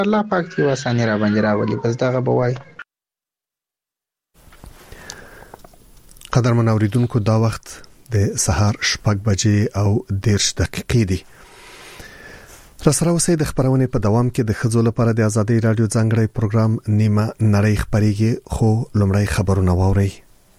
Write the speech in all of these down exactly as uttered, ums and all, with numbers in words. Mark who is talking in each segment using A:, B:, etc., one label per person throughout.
A: الله پاک دې وسانې را باندې راولي، بس دغه به وایي.
B: قدرمن اوریدونکو، دا وخت د سهار شپږ بجې او دېرش دقیقې دي. راسره اوسئ د خبرونه په دوام کې د ښځو لپاره د ازادي رادیو ځانګړی پروګرام نیمه نړۍ خبريږي، خو لومړی خبرونه واورئ.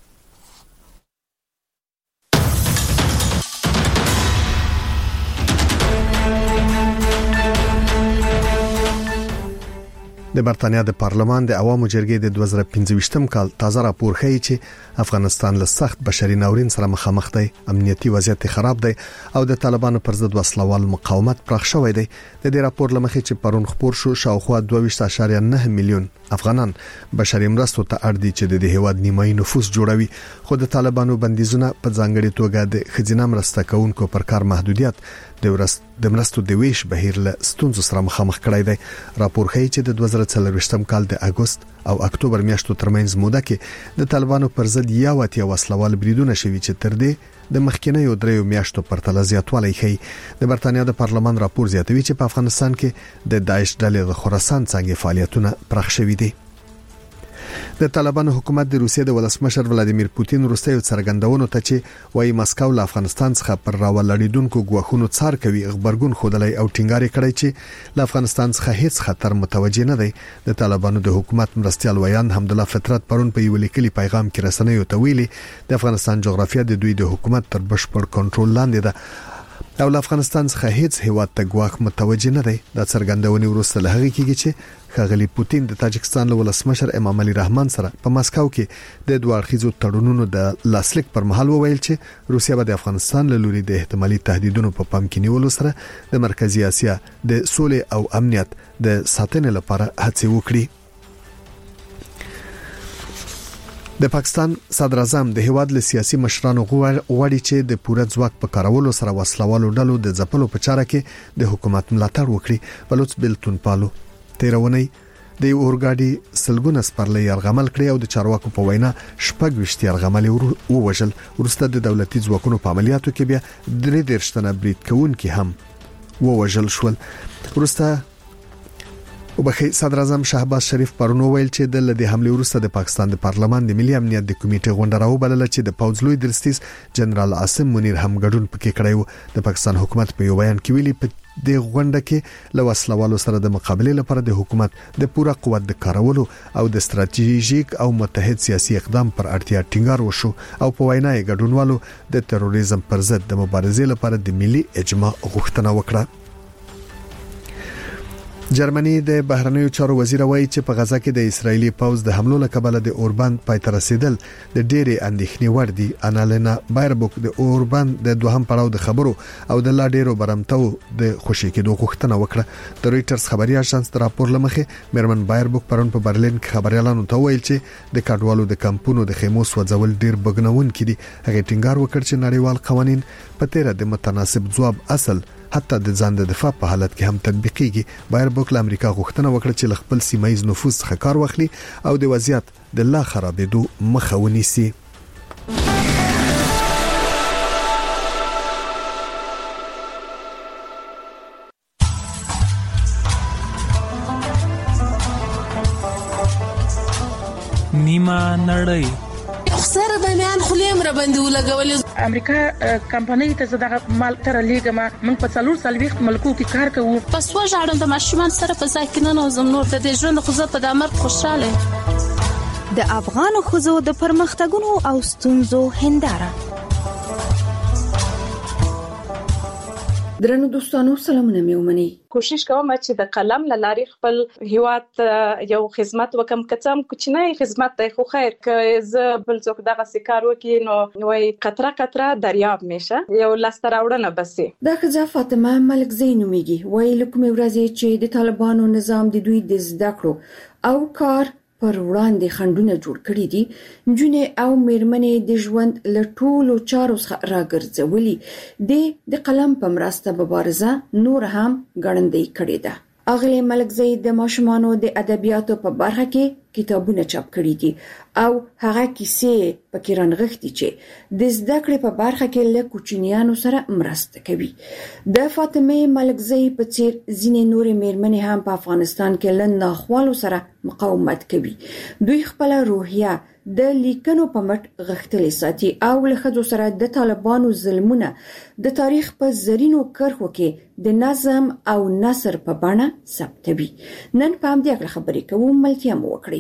B: د برتانیا د پارلمان د عوامو جرګې د دوه زره پنځه کال تازه راپور ښیي چې افغانستان له سخت بشري ناورین سره مخامخ دی، امنیتي وضعیت خراب دی او د طالبانو پر ضد وسلوال مقاومت پراخ شوی دی. د دې راپور لمخې چې پرون خبر شو، شاوخوا دوه ویشت اعشاریه نه میلیون افغانان بشري مرستو ته اړ دي چې د هیواد نیمایي نفوس جوړوي، خو د طالبانو بندیزونه په ځانګړي توګه د خزینه مرسته کوونکو پر کار محدودیت د ورست د مرستو د ویش بهیر له ستونزو سره مخامخ کړی دی. راپور ښیي چې د دوه زره څلوېښت کال د اگست او اکتوبر میاشتو ترمنځ موده کې د طالبانو پر ضد یا واتیا وسلوال بریدونه شوي چې تر دې د مخکینیو دریو میاشتو پرتله زیاتوالی ښیي. د برتانیا د پارلمان راپور زیاتوي چې په افغانستان کې د داعش ډلې د خراسان څنګه فعالیتونه پراخ شوي دي. د طالبانو حکومت د روسیې د ولسمشر ولادیمیر پوتین وروستیو څرګندونو ته چې وايي مسکو له افغانستان څخه پر راولړیدونکو ګواښونو څار کوي خبرګون خودلای او ټینګار کړی چې له افغانستان څخه هیڅ خطر متوجه نه دی. د طالبانو د حکومت مرستيال ویان حمدالله فطرت پرون په یو لیکلي پیغام کې رسنیو ته ویلي د افغانستان جغرافیه د دوی د حکومت تر بشپړ کنټرول لاندې ده او له افغانستان څخه هیڅ هیواد ته ګواښ متوجه نه دی. دا څرګندونه وروسته له هغه کېږي چې ښاغلي پوتین د تاجکستان له ولسمشر امام علي رحمان سره په مسکو کې د دوه اړخیزو تړونونو د لاسلیک پر مهال وویل چې روسیه به د افغانستان له لوري د احتمالي تهدیدونو په پام کې نیولو سره د مرکزی اسیا د سولې او امنیت د ساتنې لپاره هڅې وکړي. د پاکستان صدر اعظم د هیواد له سیاسي مشرانو غواړي چې د پوره ځواک په کارولو سره وسلوالو ډلو د ځپلو په چاره کې د حکومت ملاتړ وکړي. بلوچ بلتون پالو تیرونی د اورګاډي سلګونه سپرلې یرغمل کړی او د چارواکو په وینا شپږ وشت یرغمل ووجل. ورسته د دولتي ځواکونو په عملیاتو کې بیا درې درشتنه برید کوونکي هم ووجل شول. ورسته وبخي صدر اعظم شهباز شریف پرون ویل چې د لدې حمله وروسته د پاکستان د پارلمان د ملي امنیت د کمیټې غونډه راوبلله چې د پوځ لوی درستیز جنرال عاصم منیر هم ګډون پکې کړی و. د پاکستان حکومت په یو بیان کې ویلي په د غونډه کې له وسلوالو سره د مقابله لپاره د حکومت د پوره قوت د کارولو او د ستراتیژیک او متحد سیاسي اقدام پر اړتیا ټینګار وشو او په وینا یې ګډونوالو د تروریزم پر ضد د مبارزې لپاره د ملي اجماع غوښتنه وکړه. جرمني د بهرنیو چارو وزیر وایي چې په غزا کې د اسرایلی پوځ د حملو له کبله د اوربان پای ته رسیدل د ډېرې اندېښنې وړ دي. انالینا بایربوک د اوربان د دوهم پړاو د خبرو او د لا ډېرو برمتو د خوشی کېدو غوښتنه وکړه. د رويټرز خبري اژانس د راپور لمخې مرمن بایربوک پرون په برلین کې خبريالانو ته ویل چې د کډوالو د کمپونو د خیمو سوځول ډېر بګنون کړي. هغه ټینګار وکړ چې نړیوال قوانين په تیره د متناسب ځواب اصل حتی د ځان د دفاع په حالت کې هم تطبیقيږي. بایربوک له امریکا غوښتنه وکړه چې خپل سیمایي نفوذ څخه کار واخلي او د وضعیت د لا خرابېدو مخه ونیسي.
C: نیمه نړۍ
D: سره د میان خلیم را باندې ولګولې.
E: امریکا کمپنۍ ته زداغه مال تر لیګما من په څلور سلويخت ملکو کې کار کوو.
D: پس وژاړم د ماشومان سره په ځای کې نه نوزم نور د ژوند خو زه په دامر خوشاله.
F: د افغان خزو د پرمختګونو او ستونزو هنداره.
G: درنو دوستانو سلامونه مې ومني.
H: کوشش کوم چې د قلم لاري خپل هیواد یو خدمت وکم، کڅم کوچنی خدمت دی خو خیر که ز بل څوک دغه سکار وکي نو وای قطره قطره دریاب میشه یو لاستر اورنه بسي.
G: دا خزه فاطمه ملک زینومیږي وای لکه مې ورځي چې د طالبانو نظام د دوی د زده کړو او کار پر وړاندې خندونه جوړ کړی دي. جنې او میرمنې د ژوند له ټولو چارو څخه راګرځولي دي. د قلم په مرسته مبارزه نور هم ګړندۍ کړې ده. اغلی ملکزی د ماشومانو د ادبیاتو په برخه کې کتابونه چاپ کړي دي او هغه کیسې پکې رانغښتي چې د زده کړې په برخه کې له کوچنیانو سره مرسته کوي. د فاطمه ملکزی په څیر ځینې نورې میرمنې هم په افغانستان کې له ناخوالو سره مقاومت کوي. دوی خپل روحیه د لیکنو په مټ غښتلې ساتي او له ښځو سره د طالبانو ظلمونه د تاریخ په زرینو کرښو کې د نظم او نثر په بڼه ثبتوي. نن په همدې اړه خبرې کوو، ملتیا مو وکړئ.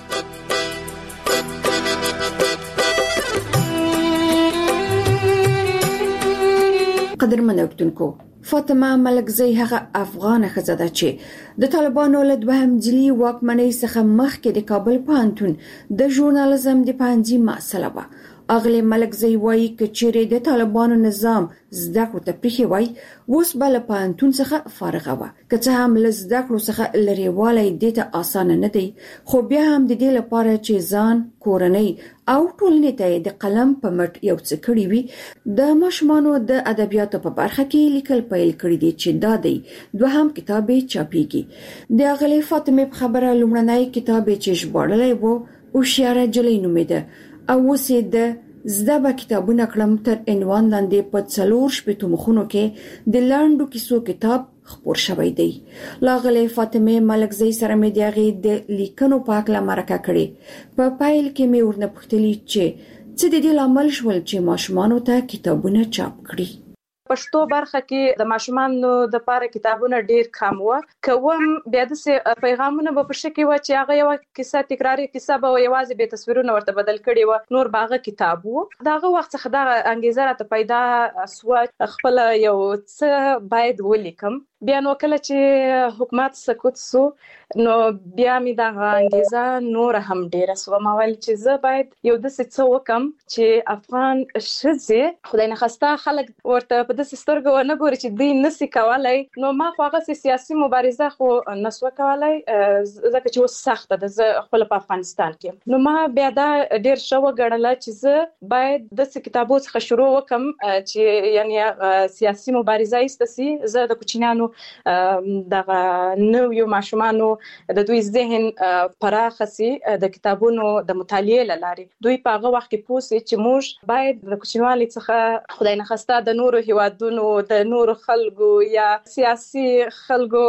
G: قدرمن اوریدونکو، فاطمه ملکزی هغه افغان ښځه ده چې د طالبانو له دوهم ځلي واکمنۍ څخه مخکې د کابل پوهنتون د ژورنالیزم د پوهنځي محصله وه. اغلی ملکزی وایي که چیرې د طالبانو نظام زده کړو ته پریښی وای، اوس به له پوهنتون څخه فارغه وه. که څه هم له زده کړو څخه لرېوالی دې ته اسانه نه دی، خو بیا هم د دې لپاره چې ځان، کورنۍ او ټولنې ته د قلم په مټ یو څه کړي وي، د ماشومانو د ادبیاتو په برخه کې لیکل پیل کړي دي چې دا دی دوهم کتاب یې چاپیږي. د اغلی فاطمه په خبره لومړنی کتاب چې ژباړلی و هوښیاره نجلۍ نومېده او اوس یې د زده به کتابونه کړم تر عنوان لاندې په څلور شپېتو مخونو کې د لنډو کیسو کتاب خپور شوی دی. لاغلی فاطمه ملکزی سره مې د هغې د لیکنو په هکله مرکه کړې. په پیل کې مې ورنه پوښتلي چې څه د دې لامل شول چې ماشومانو ته کتابونه چاپ کړي.
H: پښتو برخه کې د ماشومانو د لپاره کتابونه ډیر کم و. کوم بیا د پیغامونه په شکل و چې هغه یو کیسه تکراری کیسه به یوازې به تصویرونه ورته بدل کړي و، نور باغه کتاب و. داغه وخت څخه دا انګیزه راته پیدا سو خپل یو څه باید ولیکم. بیا نو کله چې حکومت سکوت سو نو بیا می دا انګیزه نور هم ډیره سو. ما ویل چې زه باید یو د څه وکم چې افغان ښځې خدای نه خواسته خلک ورته په داسې سترګو نه ګوري چې دوی نسی کولای. نو ما خو هغه سیاسي مبارزه خو نسو کولای ځکه چې اوس سخته ده، زه خپل په افغانستان کې. نو ما بیا دا ډیر شو غړله چې زه باید د کتابو څخه شروع وکم چې یعنی سیاسي مبارزه ایستسي. زه د کوچنیانو دغه نویو ماشومانو د دوی ذهن پراخه سي د کتابونو د مطالعې لاري. دوی په هغه وخت کې پوه سي چې موږ باید د کوچنیوالي څخه خدای نه خواسته د نورو هیوادونو د نورو خلکو یا سیاسي خلکو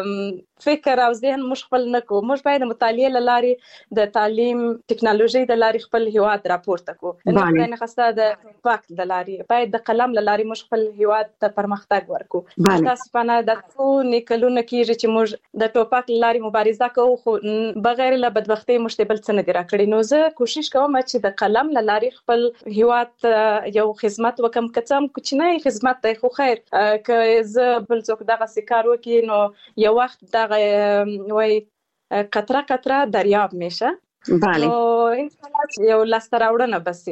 H: فکر او ذهن موږ خپل نه کوو. موږ باید د مطالعې لاري د تعلیم ټکنالوژي د لاري خپل هیواد راپورته کوو. خدای نه خواسته د وخت د لاري باید د قلم لاري موږ خپل هیواد ته پرمختګ ورکو. تاسو په د څو نکلونه کېږي چې موږ د ټوپک لاري مبارزه کوو، خو بغیر له بدبختۍ موږ ته بل څه نه دي راکړي. نو زه کوشش کوم چې د قلم لاري خپل هیواد یو خدمت وکم، که څه هم کوچنی خدمت دی خو خیر. که زه بل څوک دغه کار وکړي نو یو وخت دغه وای قطره قطره دریاب میشه.
I: بله.
H: نو ان شاء الله یو لاسته راوړنه بسي.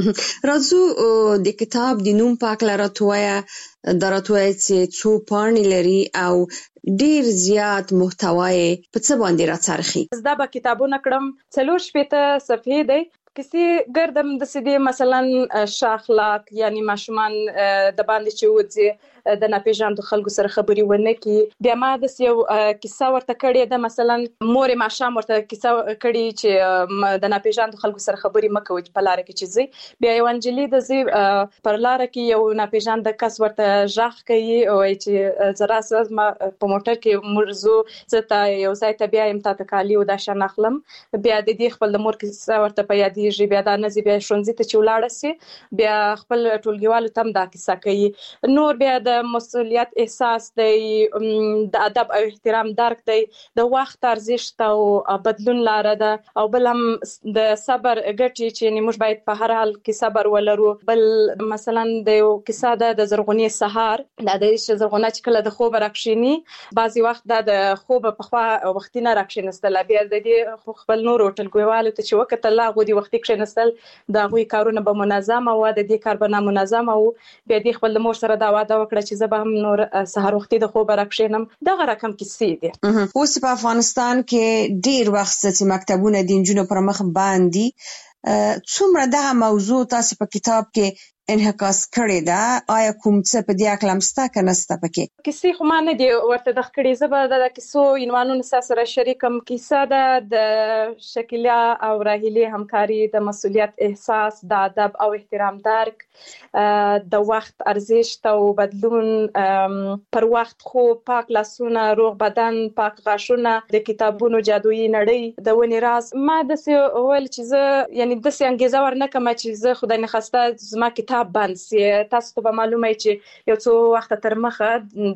I: راځو د کتاب د نوم په اړه راټویا دراتوي چې څو پاڼې لري او ډیر زیات محتوای په څه باندې راڅرخي.
H: زدا به کتابونه کړم څلور شپېته صفحې دی. کسی ګردم د سدي مثلا شاخلاق یعنی ماشومان د باندې چې وځي د ناپېژاندو خلکو سره خبري ونه کی. بیا ما د یو کیسه ورته کړې ده، مثلا مور ماشام ورته کیسه کړې چې د ناپېژاندو خلکو سره خبري مکوي په لار کې چې زی. بیا یو انجلی د زی پر لار کې یو ناپېژاند کس ورته ژغ کوي او چې زرا ساز ما په موټر کې مرزو زته یو ځای ته بیا ام ته کالی او د شان اخلم. بیا د دې خپل د مور کیسه ورته په یاد دی بیا د نزی بیا شونځي ته چولاړه سي. بیا خپل ټولګیوالو تم دا کیسه کوي. نور بیا د مسؤلیت احساس دی، د ادب او احترام درک دی، د وخت ارزښت او بدلون لاره ده، او بل هم د صبر ګټي چې موږ باید په هر حال کې صبر ولرو. بل مثلا د یو کیسه ده د زرغونی سهار، د دې زرغونه چې کله د خوب راکښینی بعضی وخت د خوب په خوا وختینه راکښینستل. بیا د دې خپل نور ټولګیوالو ته چې وخت الله غوډي وخت کښینستل دا غوي کارونه به منظم او د دې کار به منظم او بیا د خپل مور سره دا وعده وکړه چې زه به هم نور سحر وختي د خوب راکښینم. دغه رقم کیسې دي.
I: اوس په افغانستان کې ډیر وخت چې مکتبونه د نجونو پر مخ باندې څومره دغه موضوع تاسو په کتاب کې انعکاس کړی دا آیا کوم څه په دې اړه مستا کنهسته پکې
H: کیسې خو ما نه دی ورته د خکړې زبر د کیسو عنوانونو سره شریکم کیسه ده د شکیلا او راهیلې همکاري د مسؤلیت احساس د ادب او احترام درک د وخت ارزښت او بدلون پر وخت خو پاک لاسونه روغ بدن پاک غاښونه د کتابونو جادویي نړۍ د ونې راز ما د څه ول چې زه یعنی د څه انګیزه ورنکم چې زه خدای نه خواسته زما کتاب بند سي تاسو ته معلومه چې یو څو وخت تر مخه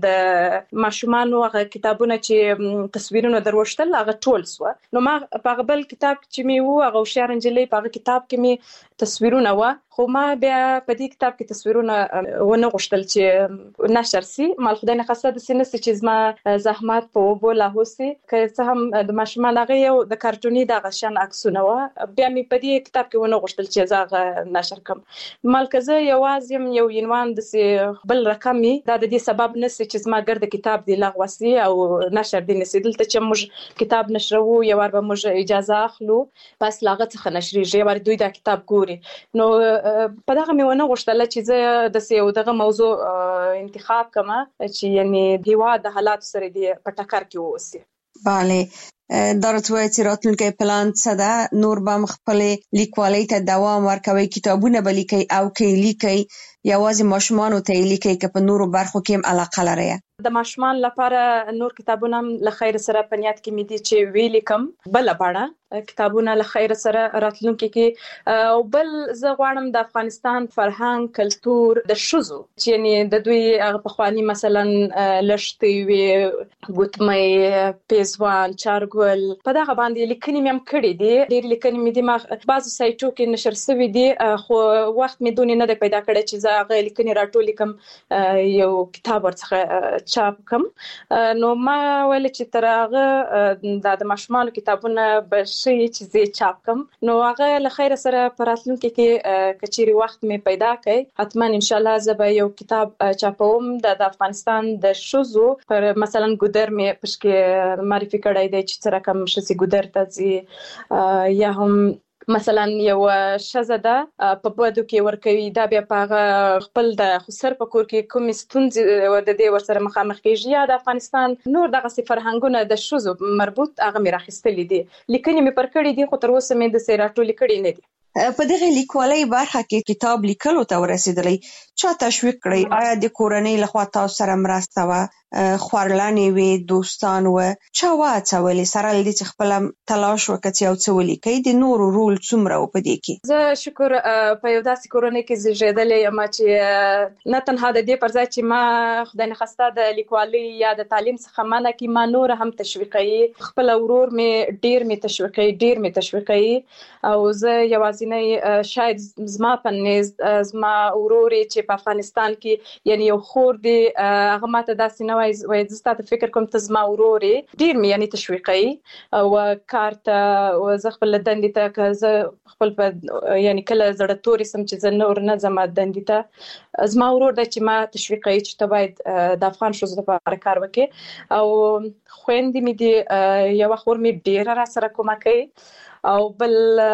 H: د ماشومانو هغه کتابونه چې تصویرونه دروشتل هغه ټول سو نو ما په بل کتاب چې می وو هغه شارنجلې په کتاب کې می تصویرونه و خو ما بیا په دې کتاب کې تصویرونه ونه غوښتل چې نشر سي مال خدای نه خواسته د سینې چې زما زحمت په وبو لا هوسي که څه هم د ماشومان هغه یو د کارټوني د غشن عکسونه و بیا می په دې کتاب کې ونه غوښتل چې زه نشر کوم مال کزه یوازې یو عنوان د بل رقمي دا د دې سبب نشي چې زما ګرد کتاب دی لغوسي او نشر دي نشي دلته چې موږ کتاب نشرو یو ور به موږ اجازه اخلو بس لاغه څخه نشریږي ور دوی دا کتاب ګوري نو په دغه میونه غوښتل چې زه د سیو دغه موضوع انتخاب کما چې یعنی دیوا د حالات سره دی په ټکر کې ووسی
I: bale درته چې راتلونکي پلان څه ده نور به خپل لیکوالۍ ته دوام ورکوي کتابونه به لیکي او کې لیکي یوازې ماشومان ته لیکي که په نورو برخو کې هم علاقه لري
H: د ماشومان لپاره نور کتابونه له خیر سره پنیات کې مې دي چې ویل کم بل باړه کتابونه له خیر سره راتلونکي کې او بل زه غواړم د افغانستان فرهنګ کلچر د شوزو چې یعنی د دوی هغه په خواني مثلا لشتي وي ګوتمې پیزوان چارګل په دغه باندې لیکنې مې هم کړې دي ډېر لیکنې مې دي ما بعضو سایټو کې نشر شوي دي خو وخت مې دونې نه پیدا کړی چې زه هغه لیکنې راټولې کم یو کتاب ورڅخه چاپ کم نو ما ویل چې تر هغه د ماشومان کتابونه به شي چې زه چاپ کم نو هغه له خیر سره پراتلونکي کې کچيري وخت مې پیدا کړي حتما ان شاء الله زه به یو کتاب چاپوم د افغانستان د شوزو پر مثلا ګودر مې پښکې معرفي کړی دی چې سره کوم شسي ګودر ته زی یا هم مثلا یو شزده په بودو کې ورکوي دا بیا په خپل د خسر په کور کې کوم ستونزې د دې ورسره مخامخ کیږي یا د افغانستان نور دغه فرهنګونه د شوزو مربوط هغه مې راخستلې دي لیکنې مې پر کړې دي خو تر اوسه مې د سیراټو لیکړې نه دي
I: په دغه لیکوالۍ برخه کې کتاب لیکلو ته ورسېدلې چا تشویق کړی آیا د کورنۍ لخوا تاسو سره مرسته و خورلانې وي دوستان و چا واڅولې سره لدی چې خپل تلاش وکړي او څه ولیکي د نورو رول څومره و په دې کې
H: زه شکر په یو داسې کورنۍ کې زیږیدلې یم چې نه تنها د دې پر ځای چې ما خدای نه خواسته د لیکوالۍ یا د تعلیم څخه منع کی ما نور هم تشویقي خپل ورور می ډیر می تشویقي ډیر می تشویقي او زه یوازې نه شاید زما په نيز زما وروري چې په افغانستان کې یعنی یو خور دی هغه ماته داسې نه وای زه فکر کوم ته زما وروري ډیر می یعنی تشویقي او کارت او زه خپل دندې ته که زه خپل یعنی کله زړه توري سم چې زه نور نه زما دندې ته زما ورور د چې ما تشویقي چې ته باید د افغان شوزو لپاره کار وکړي او خويندې مې دی یو خور مې ډیر را سره کومه کوي او بل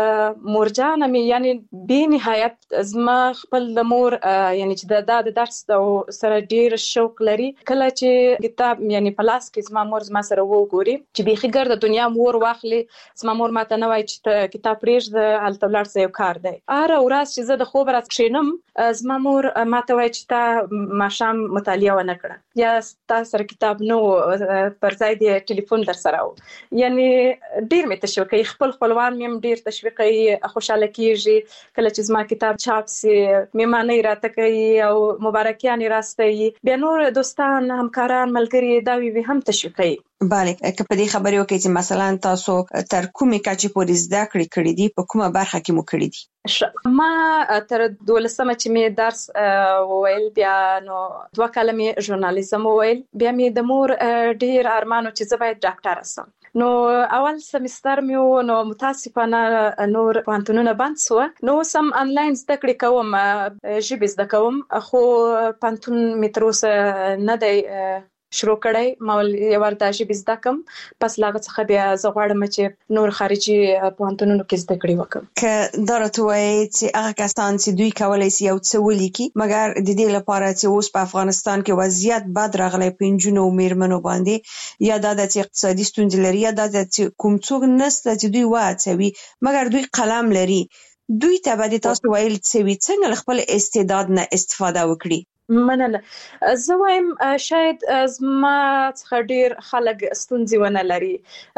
H: مورجان مې یعنی به نهایت زما خپل د مور یعنی چې د د درس سره ډیر شوق لري کله چې کتاب یعنی پلاس کې زما مور زما سره وګوري چې به خګر د دنیا مور واخلي زما مور ماته نه وای چې کتاب پرېږ د التولار سره یو کار دی اره ورځ چې زه د خوب راځ کښینم زما مور ماته وای چې تا ماشام مطالعه ونه کړه یا تاسو سره کتاب نو پر ځای دی ټلیفون در سره یعنی ډیر مې تشویقي خپل خپل وان مې ډیر تشویقي خوشاله کیږي کله چې زما کتاب چاپ سي میمانه راته کوي او مبارکیان راستي بیا نور دوستان همکاران ملګری دا وی هم تشویقي
I: bale که په دې خبرې وکړي چې مثلا تاسو تر کومې کچې پورې زده کړې کړې دي په کومه برخه کې مو کړې دي
H: ما تر دولسمه چې مې درس وویل بیا نو دوه کاله مې ژورنالیزم وویل بیا مې د مور ډیر ارمانو چې زه باید ډاکټر شم نو اول سمستر مې نو متاسفانه نور پانتونونه بند سو نو سم انلاین زده کړې کوم ژبه زده کوم خو پانتون مې تر اوسه نه دی شروع کړی ما یو ورته ژبه زده کوم پس لاغه څخه بیا زه غواړم چې نور خارجي پوهنتونونو کې زده کړې وکم
I: که درته وایي چې هغه کسان چې دوی کولای شي یو څه ولیکي مګر د دې لپاره چې اوس په افغانستان کې وضعیت بد راغلی په نجونو او میرمنو باندې یا دا د اقتصادي ستونزې لري یا دا د کوم څوک نسته چې دوی واچوي مګر دوی قلم لري دوی ته به تاسو ویل چې څنګه خپل استعداد نه استفاده وکړي
H: مننه زه وایم شاید زما څخه ډیر خلک ستونزې ونه لري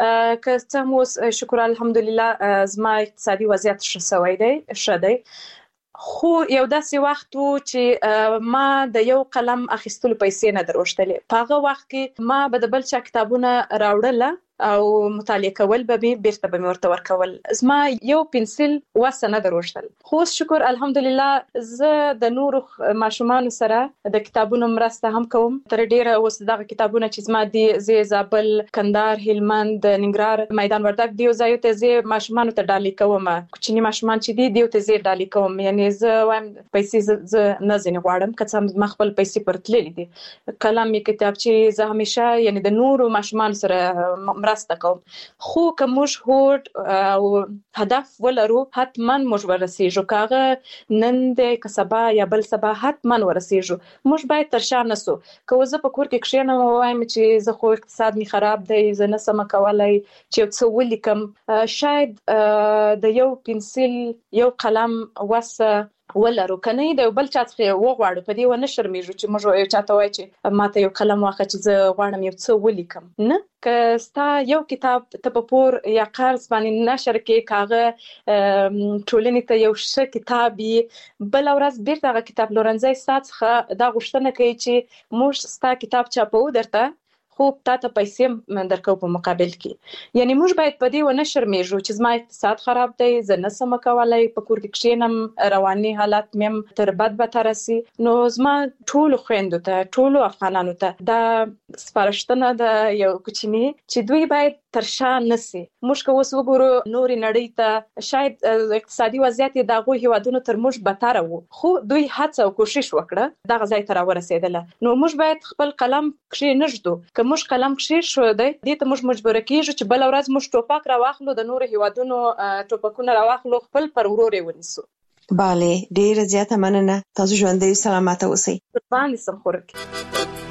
H: که څه مو شکر الحمدلله زما اقتصادي وضعیت ښه شوی دی ښه دی خو یو داسې وخت وو چې ما د یو قلم اخیستلو پیسې نه دروشتلې په هغه وخت کې ما به د بل چا کتابونه راوړل او مطالعه کول به به بیرته به ورته ورکول زما یو پنسل واسه نه دروشتل خو شکر الحمدلله زه د نور ماشومان سره د کتابونو مرسته هم کوم تر ډیره اوس دغه کتابونه چې زما دي زی زابل کندهار هلمند ننګرهار میدان وردګ دیو ځایو ته زی ماشومان ته ډالۍ کوم کوچني ماشومان چې دي دیو ته زی ډالۍ کوم یعنی زه وایم پیسې زه نه زنه غواړم که څه ما خپل پیسې پرتللې دي کلام می کتاب چې زه همیشه یعنی د نور ماشومان سره مرسته کوم خو که موږ هوډ او هدف ولرو حتما موږ ورسېږو کاغه نن د کسبه یا بل سبا حتما ورسېږو موږ باید تر شا نسو که زه په کور کې کښېنم وایم چې زه خو اقتصاد می خراب دی زه نه سم کولای چې څه ولیکم شاید د یو پنسل یو قلم وسه ولرو کنه د بل چا څخه وغواړو په دې ونه شرمېږو چې موږ یو چاته وای چې ماته یو قلم واخه چې زه غواړم یو څه ولیکم نه که ستا یو کتاب ته په پور یا قرض باندې نشر کې کاغه ټولنې ته یو ښه کتاب بل ورځ بیرته هغه کتاب لورنځي ساتخه دا غوښتنه کوي چې موږ ستا کتاب چاپو درته خو تاسو پیسې درکو په مقابل کې یعنی موږ باید په دې ونه شرمېږو چې زما اقتصاد خراب دی زه نه سم کولای په کور کې کښېنم رواني حالت مې تر بد به ترسي نو زما ټول خويندو ته ټول افغانانو ته دا سپارښتنه ده یو کوچنی چې دوی باید تر شا نسی موږ که اوس وګورو نور نړۍ ته شاید اقتصادي وضعیت د هغو هیوادونو تر موږ بدتر وو خو دوی هڅه او کوشش وکړه دغه ځای ته راورسېدل نو موږ باید خپل قلم کښېنږدو که موږ قلم کښې شو دی دې ته موږ مجبور کېږو چې بل ورځ موږ ټوپک راواخلو د نور هیوادونو ټوپکونه راواخلو خپل پر ورور ونیسو
I: bale ډیره زیاته مننه تاسو ژوندۍ سلامت اوسئ
H: باندې سم خورک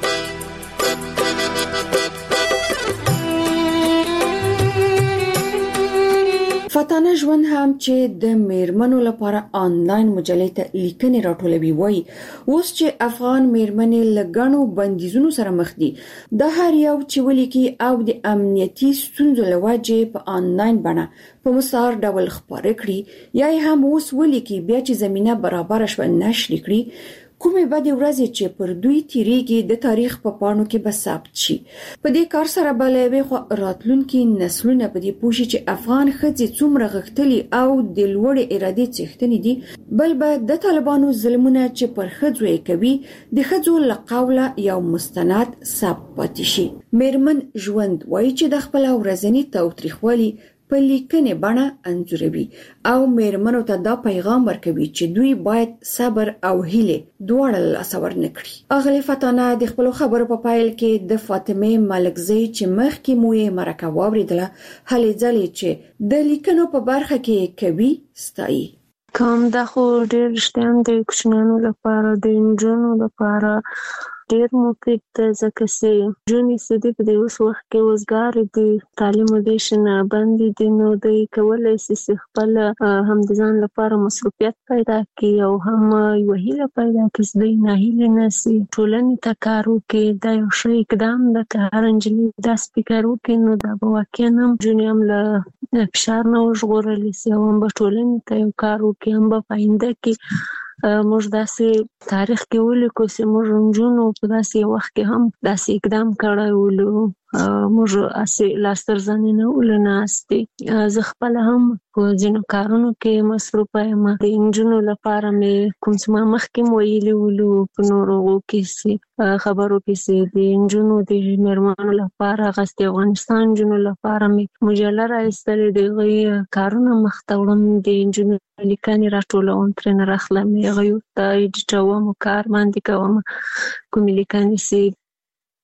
G: فاتانه ژوند هم چې د میرمنو لپاره آنلاین مجلې ته لیکنې راټولوي وایي اوس چې افغان میرمنې لګانو بندیزونو سره مخ دي د هر یو چې ولیکي او د امنیتي ستونزو لوجې په آنلاین بڼه په مستعار ډول خبرې کړي یا هم اوس ولیکي بیا چې زمينه برابر شوه نشر کړي کومې بعد ورځې چې پر دوی تیریږي د تاریخ په پاڼو کې به ثبت شي په دې کار سره بلوي خو راتلونکي نسلونه په دې پوښي چې افغان ښځې څومره غښتلي او د لوړې ارادې څښتنې دي بل به د طالبانو ظلمونه چې پر ښځو یې کوي د ښځو له قوله یو مستند ثبت پاتې شي میرمن ژوند وایي چې د خپل ورځني تاوتریخوالي په لیکنې بڼه انځوروي او میرمنو ته دا پیغام ورکوي چې دوی باید صبر او هیله دواړه لاسور نکړي اغلی فاتانه د خپل خبرو په پایل کې د فاطمه ملکزی چې مخکې مو یې مرکه واوریدله هلې ځلې چې د لیکنو په برخه کې کوي ستایي
J: کوم دا خو ډېر رښتیا د کوچنیانو لپاره د نجونو لپاره ډېر مفید ده ځکه چې نجونې چې دي په دې اوس وخت کې وزګارې دي تعلیم ودې شنه بندې دي نو دوی کولی شي چې خپل هم د ځان لپاره مصروفیت پیدا کړي او هم یوه هیله پیدا کړي چې دوی ناهیلې نه سي ټولنې ته کار وکړي دا یو ښه اقدام ده که هر نجلۍ داسې فکر وکړي نو دا به واقعا هم نجونې هم له فشار نه وژغورلی شي او هم به ټولنې ته یو کار وکړي هم به په آینده کې موږ داسې تاریخ کې ولیکو چې موږ نجونو په داسې وخت کې هم داسې اقدام کړی ولو موږ اسې لاس تر زنې نه ولو ناستې زه خپله هم په ځینو کارونو کې مصروفه یم د نجونو لپاره مې کوم څه ما مخکې م ویلي ولو په نورو کې چې خبرو کې چې د نجونو د میرمنو لپاره هغسې افغانستان نجونو لپاره مې مجله راایستلې د هغوی کارونه مخته وړم د نجونو لیکنې راټولوم ترېنه راخلم هغوی ورته ایډیټوم کار باندې کوم کومې لیکنې چې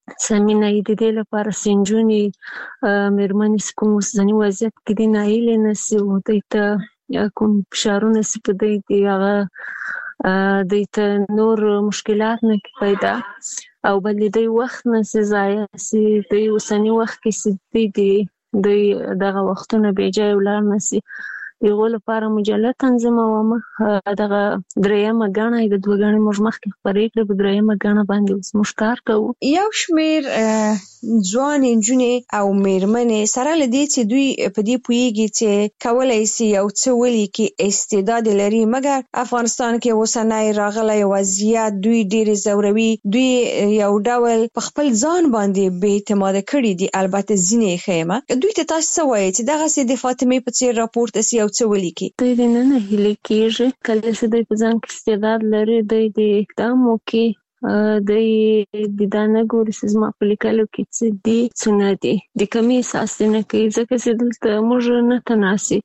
J: سمینه د دې لپاره سنجونی مېرمنې کوم اوسنی وضعیت کې د نایلې نسی او د ته کوم فشارونه سي په دې دی هغه د ته نور مشکلات نه پیدا او بل دې وخت نه سي ضایع سي د اوسنی وخت کې سي دی د دغه وختونه به جای ولر نسی یو لپاره مجله تنظیموم دغه درېمه غاڼه د دوه غاڼې مجمخ کې خبرې کړې په درېمه غاڼه باندې اوس مشکار کوو
I: یو شمیر ځوان انجونې او میرمنې سره لدې چې دوی په دې پویږي چې کولای شي یو څه ولیکي استعداد لري مګر افغانستان کې اوسنۍ راغلی وضعیت دوی ډېر زوروي دوی یو ډول په خپل ځان باندې بې اعتماد کړي دي البته ځینې خیمه دوی ته تاسو وایي چې دغه سي د فاطمه په څیر راپورټ سي یو څه ولیکي
J: دوی نه نه هلي کېږي کله چې دوی په ځان کې استعداد لري دوی د اقدام وکړي د د دانه ګوري سزما په لیکلو کې چې دي څنګه دي د کمی اساس نه کوي ځکه چې دلته موږ نه تناسي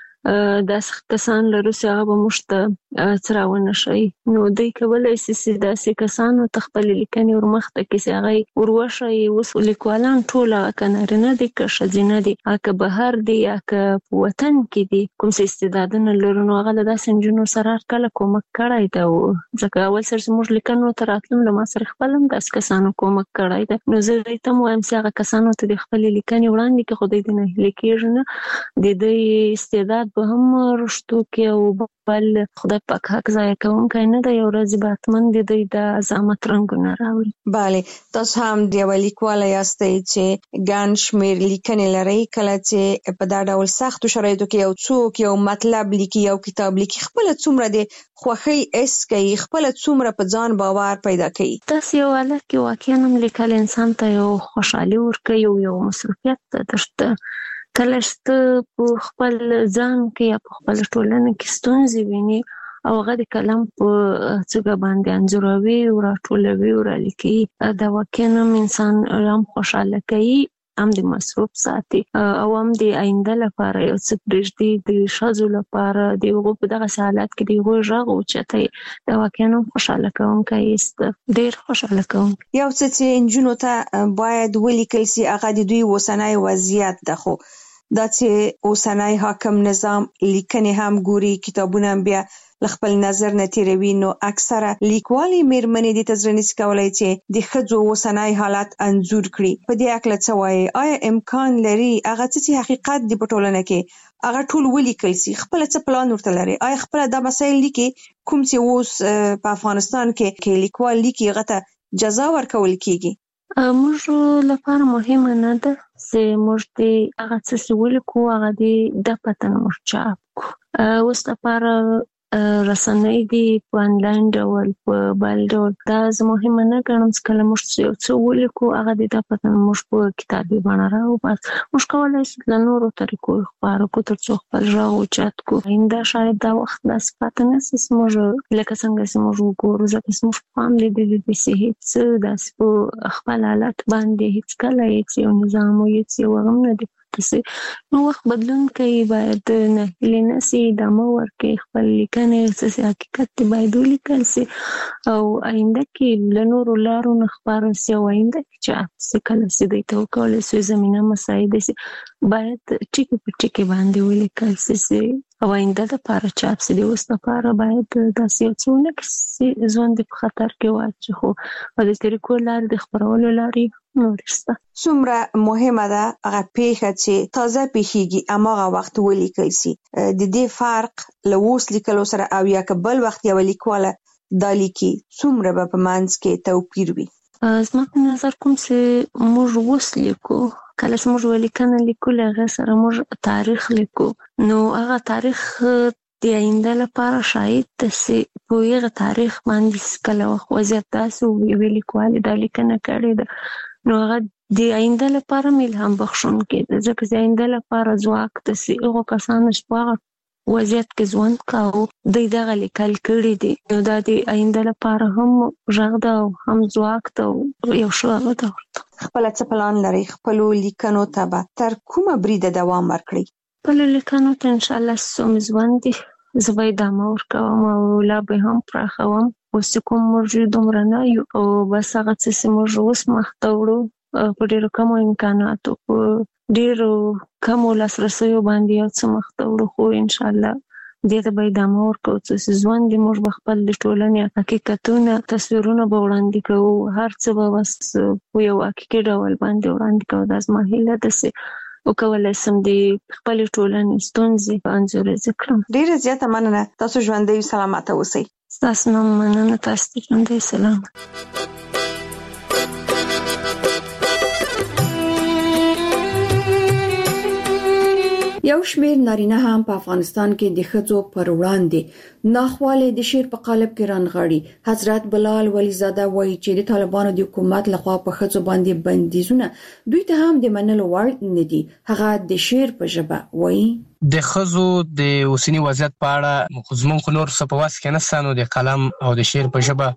J: د کسان لرو چې هغه مشته څراونه شي نو دوی کولای شي چې داسې کسانو تخپل لیکنې ورمخته کې چې هغه وروشي اوس لیکوالان ټول کنارینه دي که شزینه دي که بهر دي که وطن کې دي کوم څه استعدادونه لري نو هغه د سنجونو سره کله کومک کړای دا ځکه اول سر موږ لیکنو تر اتلم له ما سره خپلم داس کسانو کومک کړای دا نو زه ته وایم چې هغه کسانو ته د خپل لیکنې وړاندې کې خو دې نه لیکيږي نه د دې استعداد به هم رښتو کې او بل خدای پاک حق ځای کوونکی نه دی یو ورځ به حتماً د دوی د عظمت رنګونه راوړي
I: بله تاسو هم د یوه لیکواله یاستئ چې ګڼ شمېر لیکنې لرئ کله چې په دا ډول سختو شرایطو کې یو څوک یو مطلب لیکي یو کتاب لیکي خپله څومره د خوښۍ حس کوي خپله څومره په ځان باور پیدا کوي
J: داسې یو حالت کې واقعا هم لیکل انسان ته یو خوشحالي ورکوي او یو مصروفیت درته کله چې په خپل ځان کې یا په خپل ټولنه کې ستونزې ویني او هغه د کلم په څنګه باندې انځوروي او راټولوي او رالیکي دا واقعا هم انسان هم خوشاله کوي هم د مصروف ساتي او هم د آینده لپاره یو څه پرېږدي د ښځو لپاره د هغو په دغه حالت کې د هغوی غږ اوچتوي دا واقعا هم خوشاله کوونکی است ډېر خوشاله کوونکی
I: یو څه چې نجونو ته باید ولیکل سي هغه د دوی اوسنی وضعیت ده خو دا چې اوسنی حاکم نظام لیکنې هم ګوري کتابونه هم بیا خپل نظر نه تیروي نو اکثره لیکوالې میرمنې د تزرنیس کولای چې د ښځو اوسنی حالت انځور کړي په دې اړه څه وایي آیا امکان لري هغه چې حقیقت دی په ټولنه کې هغه ټول ولیکل سي خپل څه پلان ورته لري آیا خپل د مسایل لیکي کوم چې اوس په افغانستان کې کې لیکوال لیکي هغه ته جزا ورکول کیږي
J: موږ لپاره مهمه نه ده چې موږ د هغه څه ولیکو هغه د پتن موږ چاپ کو اوس لپاره رسنۍ دي په انلاین ډول په بل ډول دا زه مهمه نه ګڼم چې کله موږ یو څه ولیکو هغه د پتن موږ په کتابي بڼه راوباسو موږ کولی شو له نورو طریقو خپاره کړو تر څو خپل غږ اوچت کړو آینده شاید دا وخت داسې پاته نه شي چې موږ لکه څنګه چې موږ وګورو ځکه چې موږ پام لیدلی دي چې هېڅ داسې په خپل حالت باندې هېڅکله هېڅ یو نظام او هېڅ یو هغه نه دي نو وخت بدلون کوي باید نه هیلې نه سي ادامه ورکړي خپل لیکنې چې حقیقت دی باید ولیکل سي او آینده کې له نورو لارو نه خپاره سي او آینده کې چاپ سي کله چې دوی ته وکولی سي زمینه مساعده سي باید ټکي په ټکي باندې ولیکل سي او آینده دپاره چاپ سي د اوس لپاره باید داسې یو څه ونه کړي چې ژوند یې په خطر کې واچي خو په دې طریقو لارې د خپرولو لارې نورې شته
I: څومره مهمه ده هغه پیښه چې تازه پیښیږي هماغه وخت ولیکل سي د دې فرق له اوس لیکلو سره او یا که بل وخت یوه لیکواله دا لیکي څومره به په منځ کې توپیر وي
J: زما په نظر کوم چې موږ اوس لیکو کله چې موږ لیکنه لیکو له هغې سره موږ تاریخ لیکو نو هغه تاریخ د آینده لپاره شاید چې په هغه تاریخ باندې کله وخت وضعیت داسې یوې لیکوالې دا لیکنه کړې ده نو هغه د آینده لپاره الهام بخښونکی ده ځکه چې آینده لپاره ځواک ده چې هغو کسانو چې په هغه وضعیت کې ژوند کاوه دوی دغه لیکل کړي دي نو دا د آینده لپاره هم غږ ده او هم ځواک ده او یو ښه هغه ده ورته
I: خپله څه پلان لرئ خپلو لیکنو ته به تر کومه بریده دوام ورکړئ
J: خپلو لیکنو ته انشاءالله څوم ژوند دي زه به ادامه ورکوم او لا به هم پراخوم اوس کوم موږ دومره نه یو او بس هغه څه موږ اوس مخته وړو په ډېرو کمو امکاناتو په ډېرو کمو لاسرسیو باندې یو څه مخته وړو، خو انشاءالله دې ته به ادامه ورکوو څه ځوان دي موږ به خپل د ټولنې حقیقتونه تصویرونه به وړاندې کوو، هر څه به بس په یو حقیقي ډول باندې وړاندې کوو. دا زما هیله ده چې وکولی سم د خپلې ټولنې ستونزې په انځوریزه کړم.
I: ډېره زیاته مننه. تاسو ژوندی سلامته اوسئ.
J: ستاسو نه مننه. تاسو ته ژوندی سلامت.
G: یو شمېر نارینه هم په افغانستان کې د ښځو پر وړاندې ناخوالې د شعر په قالب کې رانغاړي. حضرت بلال ولیزاده وایي چې د طالبانو د حکومت لخوا په ښځو باندې بندیزونه دوی ته هم د منلو وړ نه دي. هغه د شعر په ژبه وایي
K: د ښځو د اوسنی وضعیت په اړه زموږ خو نور څه په وس کې نشته، نو د قلم او د شعر په ژبه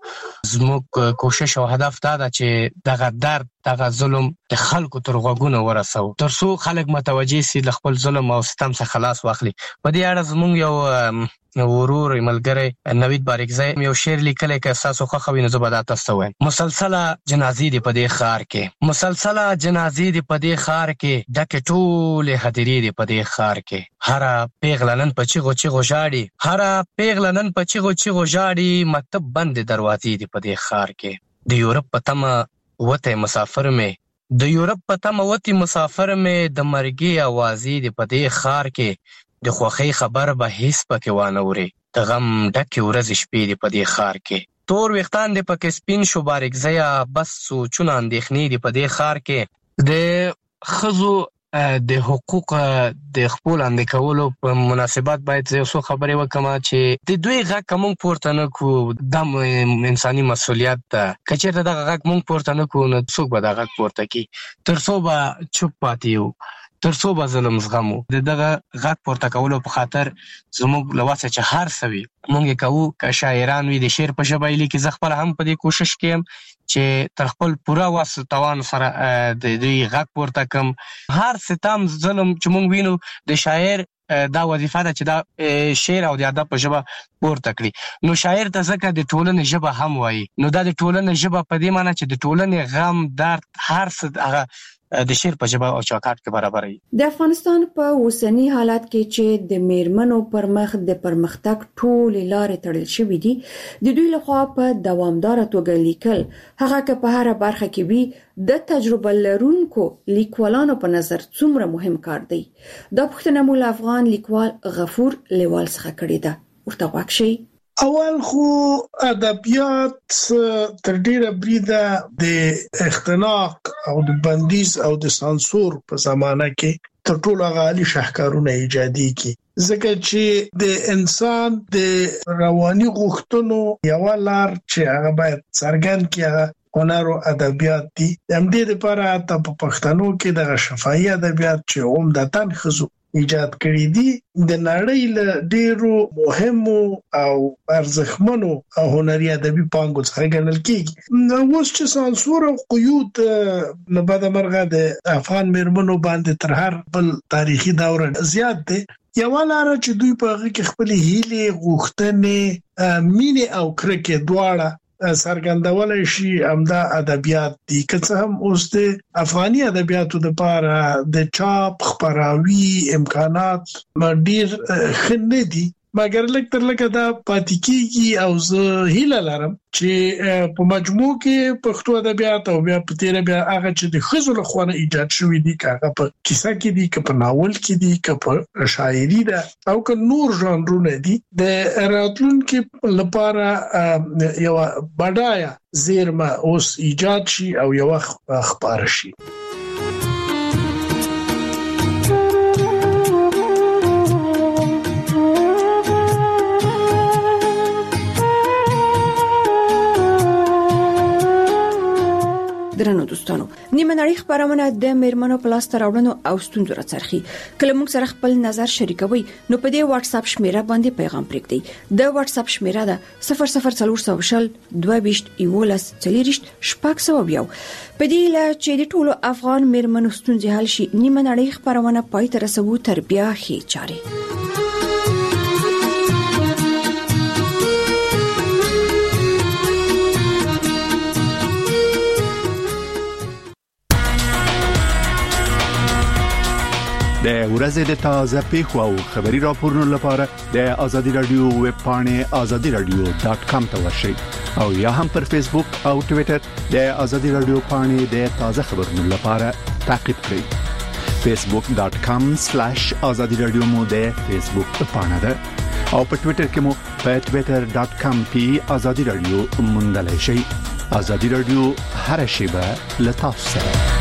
K: زموږ کوشش او هدف دا ده چې دغه درد دغه ظلم د خلکو تر غوږونو ورسوو تر څو خلک متوجه سي له خپل ظلم او ستم څخه خلاص واخلي. په دې اړه زموږ یو ورور ملګری نوید باریکزی یو شعر لیکلی که تاسو خوښوي نو زه به دا تاسو ته وایم. مسلسله جنازې دي په دې ښار کې، مسلسله جنازې دي په دې ښار کې، ډکې ټولې هدیرې دي په دې ښار کې، هره پیغله نن په چیغو چیغو ژاړي، هره پیغله نن په چیغو چیغو ژاړي، مکتب بندې دروازې دي په دې ښار کې. د یورپ په تمه وتی مسافر مې، د یورپ په تمه وتی مسافر مې، د مرګي اوازې دي په دې ښار کې، د خوښۍ خبر به هیڅ پکې وانه وري، د غم ډکې ورځې شپې دي په دې ښار کې. تور ویښتان دي پکې سپین شو باریکزیه، بس سوچونه اندېښنې دي په دې ښار کې. د ښځو د حقوق د خپل اندې کولو په مناسبت باید یو څو خبرې وکم چې د دوی غږ کوم پورته نه کو، د انساني مسؤلیت ده. که چېرته دغه غږ مونږ پورته نه کو نو څوک به دا غږ پورته کړي؟ تر څو به چوپ پاتې یو، تر څو به ظلم زغمو. د دغه غږ پورته کولو په خاطر زموږ له وسه چې هر څه وي مونږ یې کوو. که شاعران وي د شعر په ژبه یې لیکي، زه خپله هم په دې کوشش کې یم چې تر خپل پوره وس توان سره د دوی غږ پورته کړم. هر ستم ظلم چې مونږ وینو د شاعر دا وظیفه ده چې دا شعر او د ادب په ژبه پورته کړي. نو شاعر ته ځکه د ټولنې ژبه هم وایي، نو دا د ټولنې ژبه په دې معنی چې د ټولنې غم درد هر څه هغه د شعر په ژبه او چوکاټ کې برابر وي.
G: د افغانستان په اوسنی حالت کې چې د میرمنو پر مخ د پرمختګ ټولې لارې تړل شوې دي، د دوی لخوا په دوامداره توګه لیکل، هغه که په هره برخه کې وي، د تجربه لرونکو لیکوالانو په نظر څومره مهم کار دی. دا پوښتنه مو له افغان لیکوال غفور لیوال څخه کړې ده. ورته غوږ شئ.
L: اول خو ادبیات تر ډیره بریده د اختناق او د بندیز او د سانسور په زمانه کې تر ټولو غالي شاهکارونه ایجادي کی، ځکه چې د انسان د رواني غوښتنو یو لار چې هغه باید څرګند کړي هنر او ادبیات دي. هم دې لپاره ته په پښتنو کې د شفاهي ادبیات چې عمدتاً خزو ایجاد کړی دي د نړۍ له ډیرو مهمو او ارزښتمنو او هنري ادبي پانګو څخه ګڼل کیږي. نو اوس چې سانسور او قیود نه بعد مرغه د افغان میرمنو باندې تر هر بل تاریخي دور زیات دي. یو لار چې دوی په هغه کې خپل هیلې، غوښتنې، مینې او کرکې دواړه سرګندولای شي، همدا ادبیات دي. که څه هم اوس د افغاني ادبیاتو لپاره د چاپ خبراوي امکانات ډیر ښه نه دي، مګر لکه تر لکه دا پاتې کیږي. او زه هیله لرم چې په مجموع کې پښتو ادبیات او بیا په تیر بیا هغه چې د خزو له خوا ایجاد شوی دي، هغه په کیسه کې دي، که په ناول کې دي، که په شاعري ده او که نور ژانرونه دي، د راتلونکو لپاره یو بډایه زیرمه اوس ایجاد شي او یو خبر شي.
G: درنو دوستانو، نیمه نړۍ خبرونه د میرمنو په لاس راوړنو او ستونزو راڅرخي. کله موږ سره خپل نظر شریکوي نو په دې واتس اپ شمیره باندې پیغام پرېږدئ. د واتس اپ شمیره ده صفر صفر څلور شل دوه ویشت یولس څلوریشت شپږ سوه یو. په دې لا چې د ټولو افغان میرمنو ستونزې حل شي، نیمه نړۍ خبرونه پای ته رسوو تر بیا ښې چارې.
M: د ورځې د تازه پیښو او خبري راپورونو لپاره د ازادي رادیو ویب پاڼه ازادي رادیو ډاٹ کام ته ورشئ او یا هم پر فیسبوک او ټوئیټر د ازادي رادیو پاڼه د تازه خبرونو لپاره تعقیب کړئ فیسبوک ډاٹ کام سلیش ازادي رادیو مو د فیسبوک پاڼه ده او په ټوئیټر کې مو په ټوئیټر ډاٹ کام پی ازادي رادیو موندلای شئ ازادي رادیو هر شی به لتاسو سره